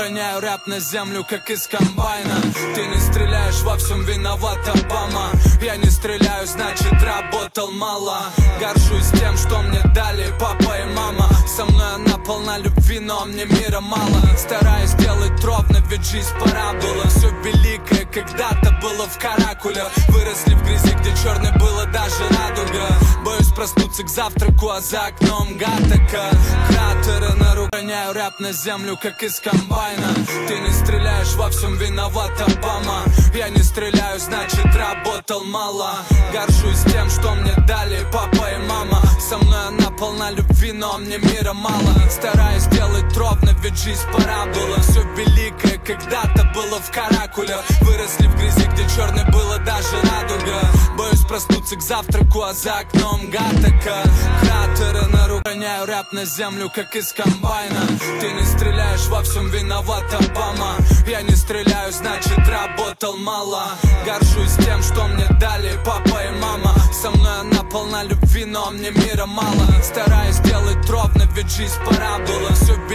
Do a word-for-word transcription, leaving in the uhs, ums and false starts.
Роняю рэп на землю, как из комбайна. Ты не стреляешь, во всем виноват Обама. Я не стреляю, значит работал мало. Горжусь тем, что мне дали папа и мама. Со мной она полна любви, но мне мира мало. Стараюсь сделать ровно, ведь жизнь парабола. Все великое когда-то было в каракулях. Выросли в грязи, где черной было даже радуга. Боюсь проснуться к завтраку, а за окном гатака. Кратеры на руках. Роняю рэп на землю, как из комбайна. Ты не стреляешь, во всем виноват Обама. Я не стреляю, значит работал мало. Горжусь тем, что мне дали папа и мама. Со мной она полна любви, но мне мира мало. Стараюсь делать ровно, ведь жизнь парабола. Все великое когда-то было в каракулях. Выросли в грязи, где черной было даже радуга. Боюсь проснуться к завтраку, а за окном гатака. Кратеры на руках. Роняю рэп на землю, как из комбайна. Ты не стреляешь, во всем виноват Обама. Я не стреляю, значит работал мало. Горжусь тем, что мне дали папа и мама. Со мной она полна любви, но мне мира мало. Стараюсь делать ровно, ведь жизнь парабола. Все